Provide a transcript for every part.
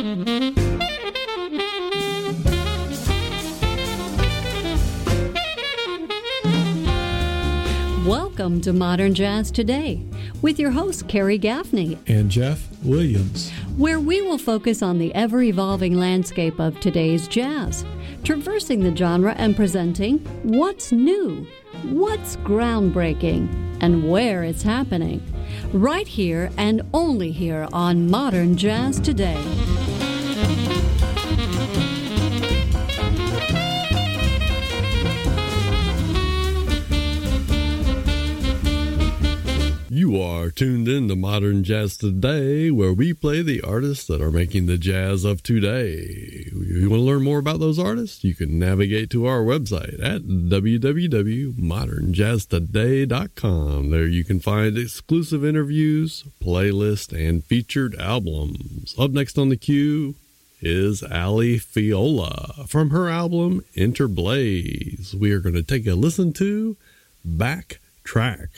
Welcome to Modern Jazz Today with your hosts Carrie Gaffney and Jeff Williams, where we will focus on the ever-evolving landscape of today's jazz, traversing the genre and presenting what's new, what's groundbreaking, and where it's happening. Right here and only here on Modern Jazz Today. You are tuned in to Modern Jazz Today, where we play the artists that are making the jazz of today. You want to learn more about those artists? You can navigate to our website at www.modernjazztoday.com. There you can find exclusive interviews, playlists, and featured albums. Up next on the queue is Ali Fiola from her album Interblaze. We are going to take a listen to Backtrack.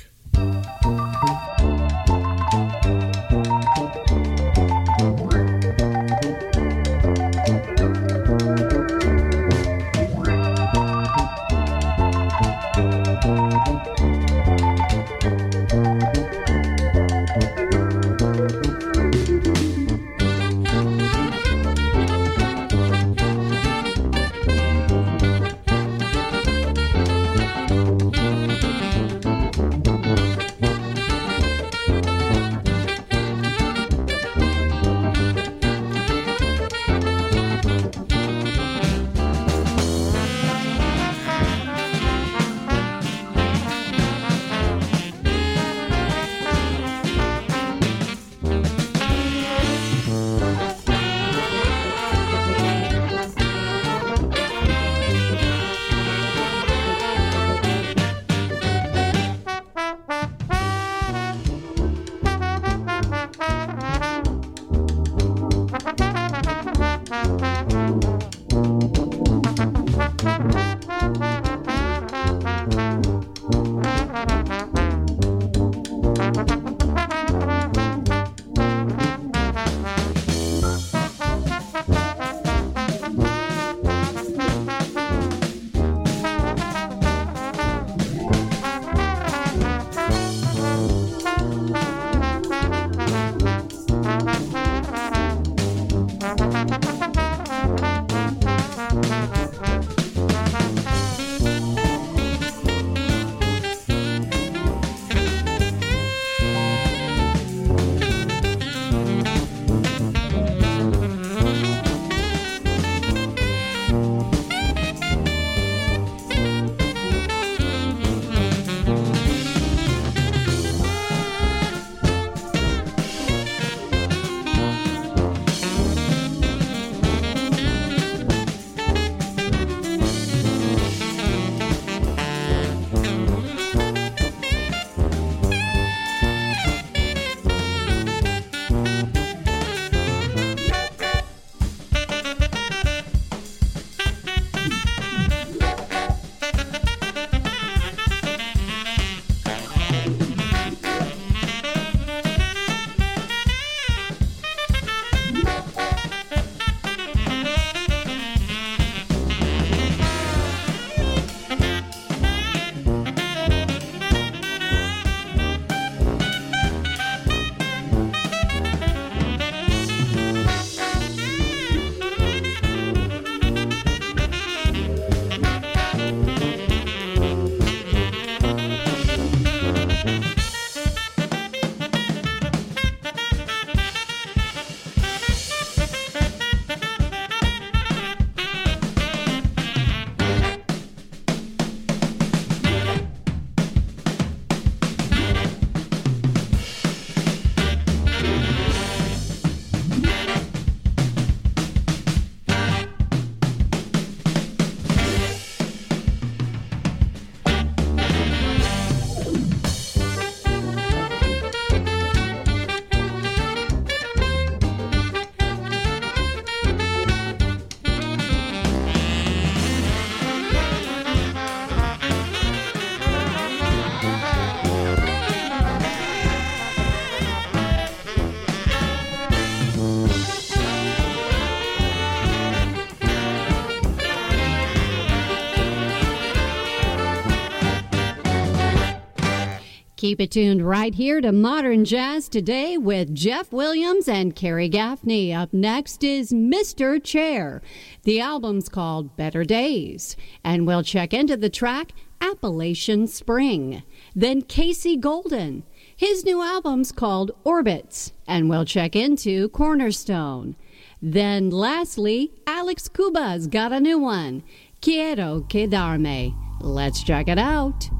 Keep it tuned right here to Modern Jazz Today with Jeff Williams and Carrie Gaffney. Up next is Mr. Chair. The album's called Better Days, and we'll check into the track Appalachian Spring. Then Casey Golden. His new album's called Orbits, and we'll check into Cornerstone. Then lastly, Alex Cuba's got a new one, Quiero Quedarme. Let's check it out.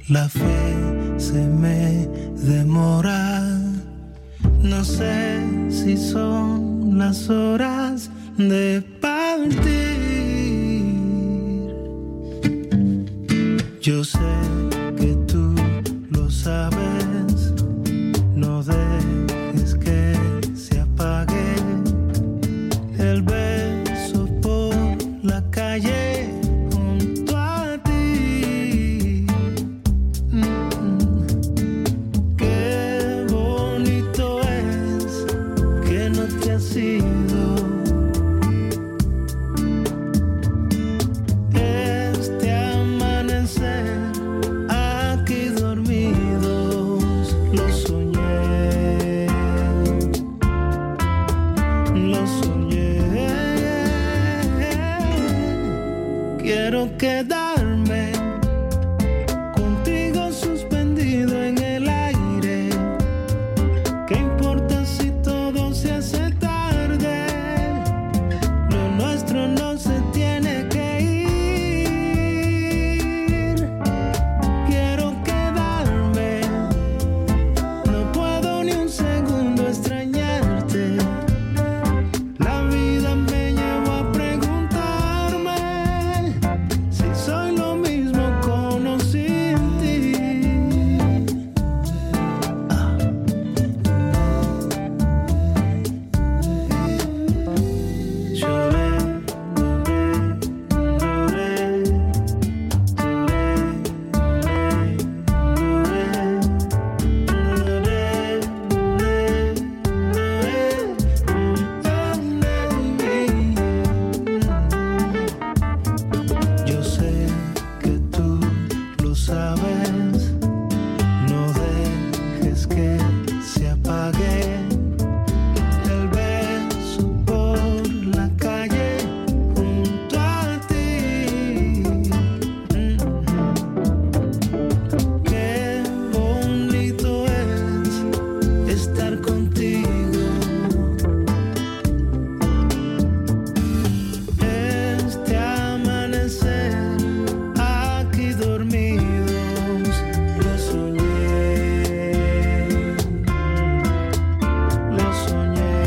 la fe se me demora. No sé si son las horas de partir. Yo sé que tú lo sabes. No dejes que se apague el beso por la calle junto a ti. Qué bonito es que no te has ido. Este amanecer aquí dormidos lo soñé. Lo soñé. Quiero quedarme contigo suspendido en el aire. ¿Qué importa si todo se hace tarde? Lo nuestro no se tiene que ir. Quiero quedarme. No puedo ni un segundo extrañarte. La vida me llevó a preguntarme si soy lo mismo con o sin ti. Lloré, yo sé que tú lo sabes. No dejes que se apague el beso por la calle junto a ti. Qué bonito es estar contigo. Este amanecer aquí dormidos lo soñé. Lo soñé.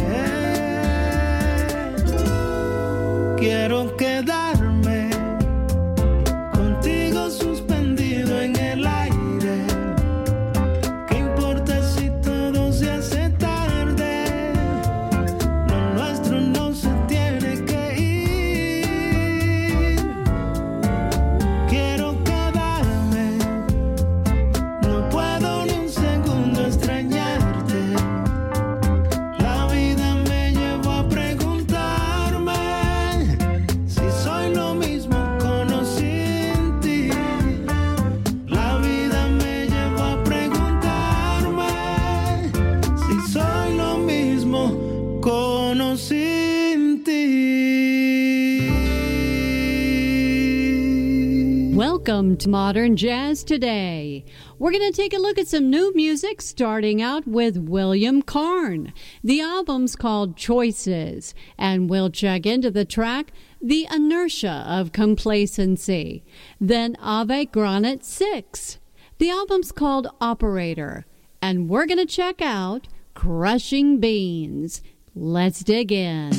Quiero quedarme contigo suspendido en el aire. ¿Qué importa si todo se hace tarde? Lo nuestro no se tiene que ir. Quiero quedarme. No puedo ni un segundo extrañarte. La vida me llevó a preguntarme si soy lo mismo con o sin ti. La vida me llevó a preguntarme si soy lo mismo con o sin ti. Welcome to Modern Jazz Today. We're going to take a look at some new music, starting out with William Carn. The album's called Choices, and we'll check into the track The Inertia of Complacency. Then Ave Granit 6. The album's called Operator, and we're going to check out Crushing Beans. Let's dig in.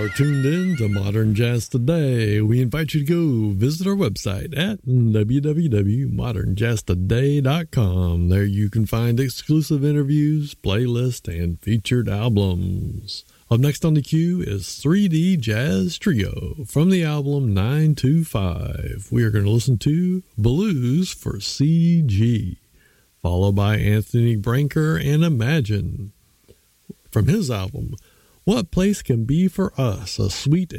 tuned in to Modern Jazz Today. We invite you to go visit our website at www.modernjazztoday.com. There you can find exclusive interviews, playlists, and featured albums. Up next on the queue is 3D Jazz Trio from the album 925. We are going to listen to Blues for CG, followed by Anthony Branker and Imagine from his album What Place Can Be For Us, a sweet